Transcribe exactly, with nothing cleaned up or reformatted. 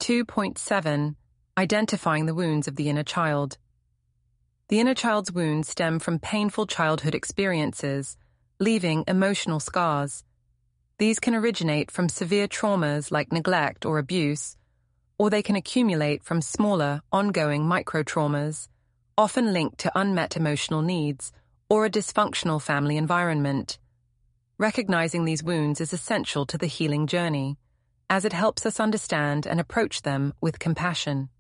two point seven. Identifying the wounds of the inner child. The inner child's wounds stem from painful childhood experiences, leaving emotional scars. These can originate from severe traumas like neglect or abuse, or they can accumulate from smaller, ongoing microtraumas, often linked to unmet emotional needs or a dysfunctional family environment. Recognizing these wounds is essential to the healing journey, as it helps us understand and approach them with compassion.